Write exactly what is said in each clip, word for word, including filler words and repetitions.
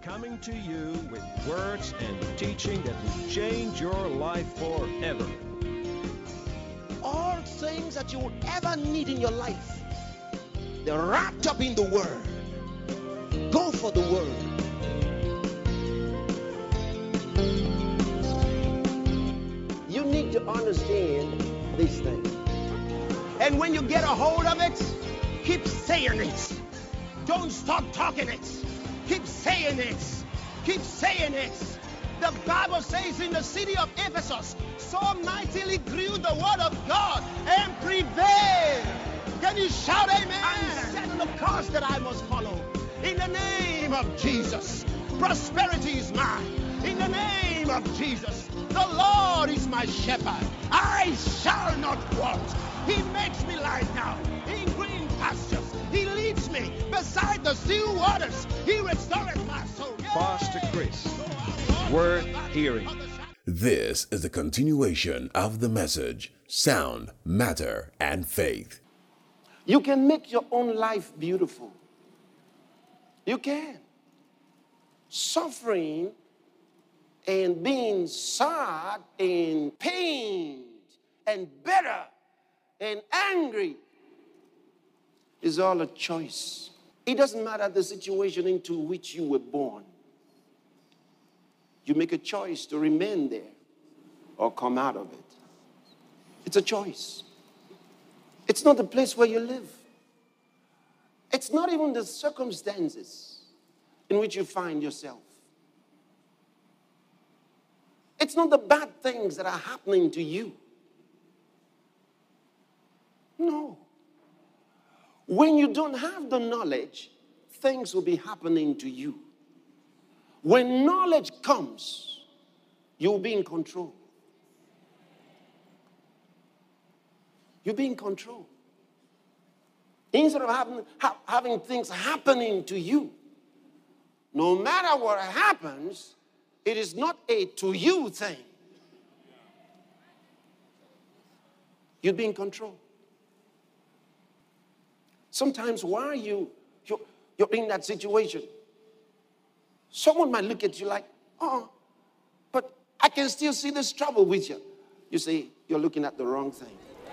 coming to you with words and teaching that will change your life forever. All things that you would ever need in your life, they're wrapped up in the Word. Go for the Word. You need to understand these things. And when you get a hold of it, keep saying it. Don't stop talking it. Keep saying it. Keep saying it. The Bible says in the city of Ephesus, so mightily grew the word of God and prevailed. Can you shout amen? I'm setting the course that I must follow. In the name of Jesus, prosperity is mine. In the name of Jesus, the Lord is my shepherd. I shall not want. He makes me lie down in green pastures. He leads me beside the still waters. He restores my soul. Pastor Chris, worth hearing. This is the continuation of the message, Sound, Matter, and Faith. You can make your own life beautiful. You can. Suffering and being sad and pained and bitter and angry is all a choice. It doesn't matter the situation into which you were born. You make a choice to remain there or come out of it. It's a choice. It's not the place where you live. It's not even the circumstances in which you find yourself. It's not the bad things that are happening to you. No. When you don't have the knowledge, things will be happening to you. When knowledge comes, you'll be in control. You'll be in control. Instead of having, ha- having things happening to you, no matter what happens, it is not a to you thing. You'll be in control. Sometimes while you, you're, you're in that situation, someone might look at you like, oh, but I can still see this trouble with you. You say, you're looking at the wrong thing.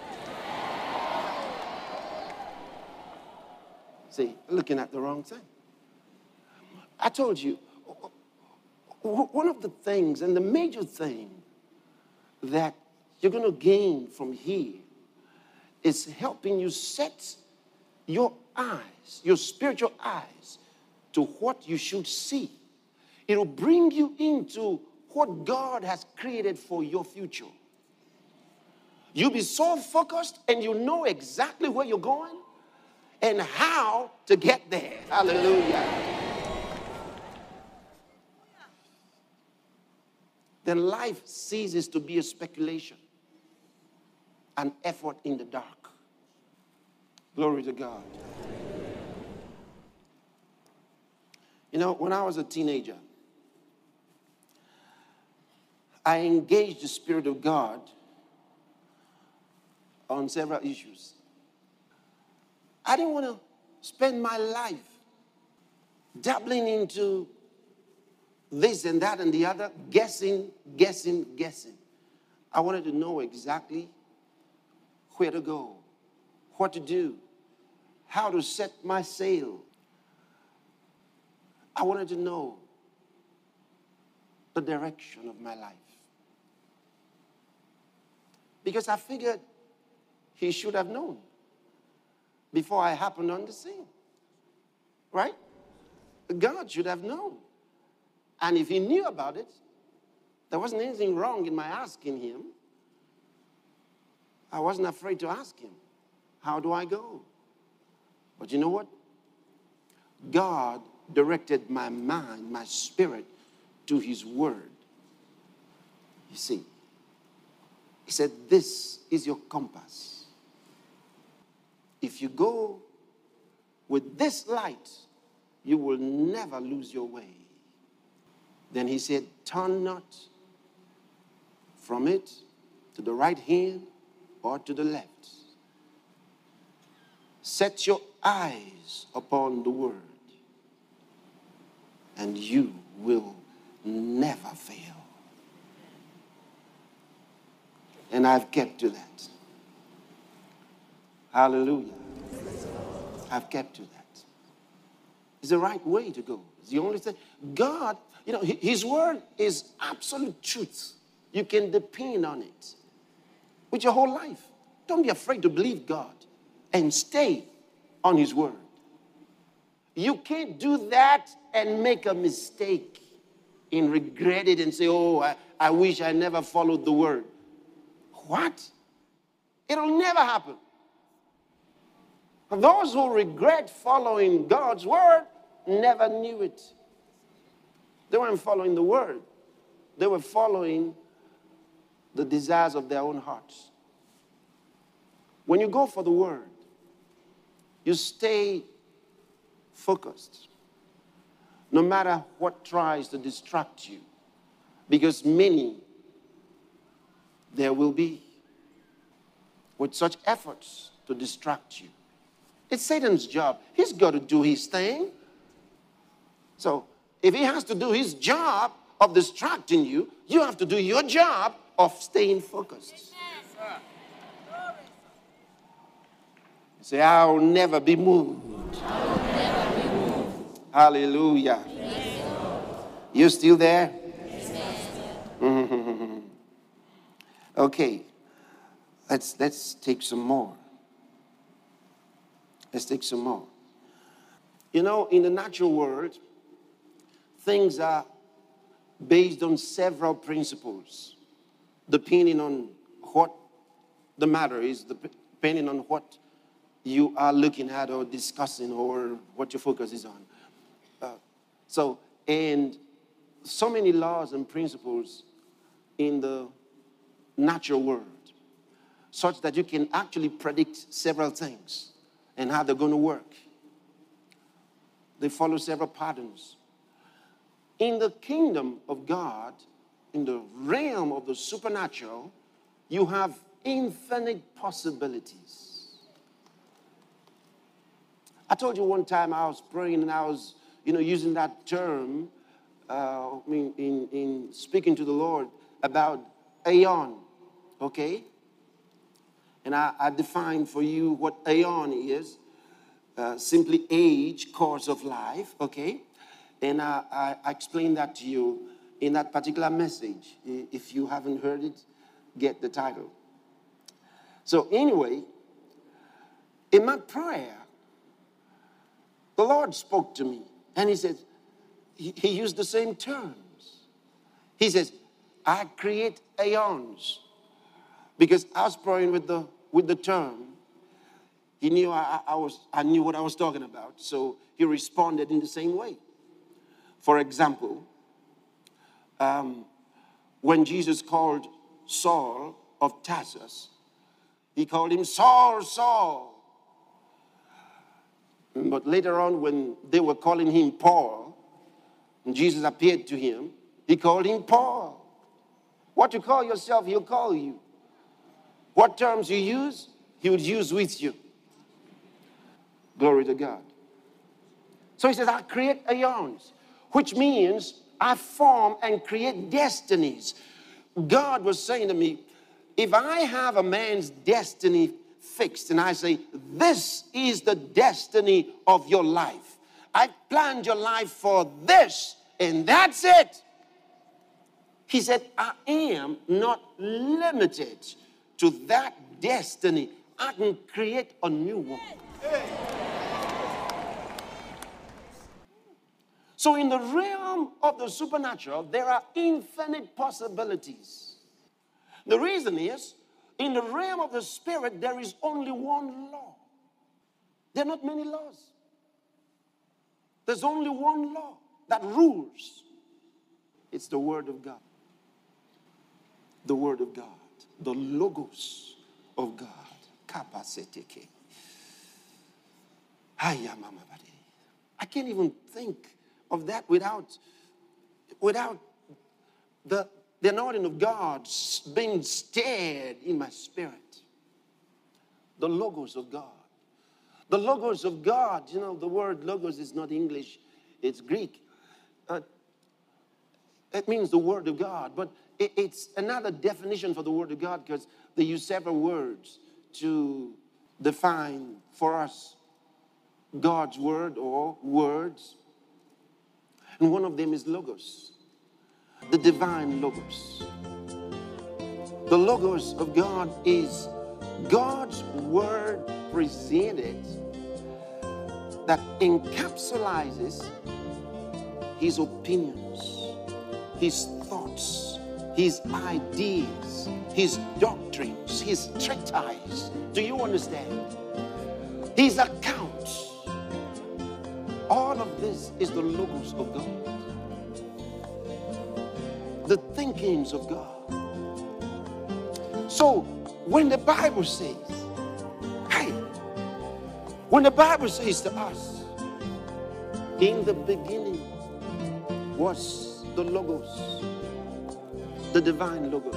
See, looking at the wrong thing. I told you, one of the things and the major thing that you're going to gain from here is helping you set your eyes, your spiritual eyes, to what you should see. It'll bring you into what God has created for your future. You'll be so focused and you know exactly where you're going and how to get there. Hallelujah. Then life ceases to be a speculation, an effort in the dark. Glory to God. You know, when I was a teenager, I engaged the Spirit of God on several issues. I didn't want to spend my life dabbling into this and that and the other, guessing, guessing, guessing. I wanted to know exactly where to go, what to do, how to set my sail. I wanted to know the direction of my life. Because I figured he should have known before I happened on the scene. Right? God should have known. And if he knew about it, there wasn't anything wrong in my asking him. I wasn't afraid to ask him, how do I go? But you know what? God directed my mind, my spirit, to his word. You see, he said, this is your compass. If you go with this light, you will never lose your way. Then he said, turn not from it to the right hand or to the left. Set your eyes upon the word, and you will never fail. And I've kept to that. Hallelujah. I've kept to that. It's the right way to go. It's the only thing. God, you know, his word is absolute truth. You can depend on it with your whole life. Don't be afraid to believe God and stay on his word. You can't do that and make a mistake and regret it and say, oh, I, I wish I never followed the word. What? It'll never happen. Those who regret following God's word never knew it. They weren't following the word. They were following the desires of their own hearts. When you go for the word, you stay focused, no matter what tries to distract you, because many there will be with such efforts to distract you. It's Satan's job. He's got to do his thing. So if he has to do his job of distracting you, you have to do your job of staying focused. Say, I'll never be moved. I will never be moved. Hallelujah. Yes, you still there? Yes, mm-hmm. Okay. Let's let's take some more. Let's take some more. You know, in the natural world, things are based on several principles, depending on what the matter is, depending on what you are looking at or discussing or what your focus is on. Uh, so, and so many laws and principles in the natural world, such that you can actually predict several things and how they're going to work. They follow several patterns. In the kingdom of God, in the realm of the supernatural, you have infinite possibilities. I told you one time I was praying and I was, you know, using that term uh, in, in, in speaking to the Lord about aeon, okay? And I, I defined for you what aeon is, uh, simply age, course of life, okay? And I, I, I explained that to you in that particular message. If you haven't heard it, get the title. So anyway, in my prayer, the Lord spoke to me, and he said, he, he used the same terms. He says, I create aeons. Because I was praying with the with the term. He knew I, I was I knew what I was talking about, so he responded in the same way. For example, um, when Jesus called Saul of Tarsus, he called him Saul, Saul. But later on, when they were calling him Paul, and Jesus appeared to him, he called him Paul. What you call yourself, he'll call you. What terms you use, he would use with you. Glory to God. So he says, I create aeons, which means I form and create destinies. God was saying to me, if I have a man's destiny fixed and I say, this is the destiny of your life. I planned your life for this, and that's it. He said, I am not limited to that destiny. I can create a new one. So in the realm of the supernatural, there are infinite possibilities. The reason is, in the realm of the spirit, there is only one law. There are not many laws. There's only one law that rules. It's the Word of God. The Word of God. The Logos of God. Kapasiteke. I can't even think of that without, without the, the anointing of God being stirred in my spirit. The Logos of God. The Logos of God, you know, the word Logos is not English, it's Greek. Uh, That means the Word of God. But it, it's another definition for the Word of God because they use several words to define for us God's Word or words. And one of them is Logos, the divine Logos. The Logos of God is God's Word presented that encapsulates His opinions, His thoughts, His ideas, His doctrines, His treatise. Do you understand? His accounts. All of this is the Logos of God. The thinkings of God. So when the Bible says, hey, when the Bible says to us, in the beginning was the Logos, the divine Logos,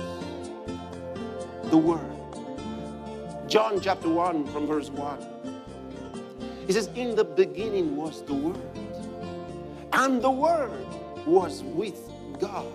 the Word. John chapter one from verse one. He says, in the beginning was the Word, and the Word was with God.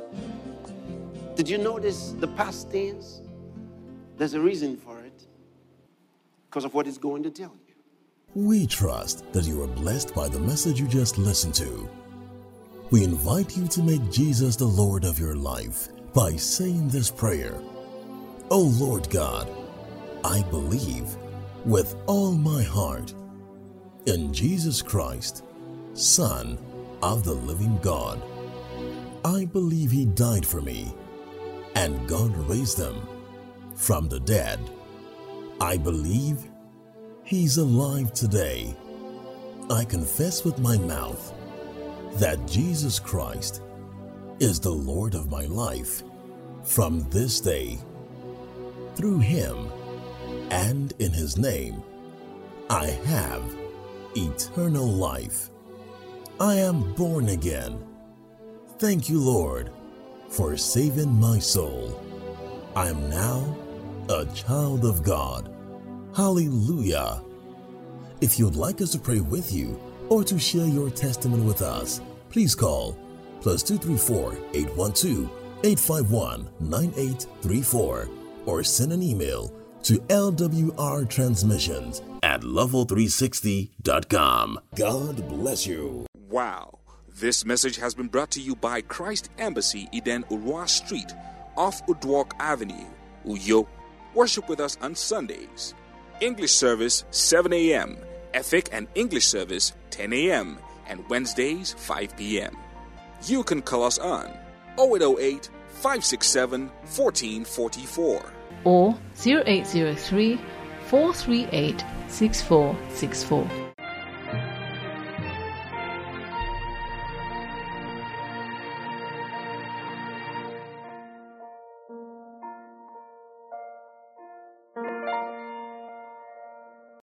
Did you notice the past tense? There's a reason for it, because of what it's going to tell you. We trust that you are blessed by the message you just listened to. We invite you to make Jesus the Lord of your life by saying this prayer. Oh Lord God, I believe with all my heart in Jesus Christ, Son of the living God. I believe He died for me, and God raised Him from the dead. I believe He's alive today. I confess with my mouth that Jesus Christ is the Lord of my life from this day. Through Him and in His name, I have eternal life. I am born again. Thank you, Lord, for saving my soul. I am now a child of God. Hallelujah. If you'd like us to pray with you or to share your testimony with us, please call plus two three four, eight one two, eight five one, nine eight three four or send an email to L W R transmissions at level three sixty dot com. God bless you. Wow. This message has been brought to you by Christ Embassy, Eden Urwa Street, off Udwalk Avenue, Uyo. Worship with us on Sundays. English service seven a.m., Ethic and English service ten a.m., and Wednesdays five p.m. You can call us on oh eight oh eight, five six seven, one four four four or zero eight zero three, four three eight, six four six four.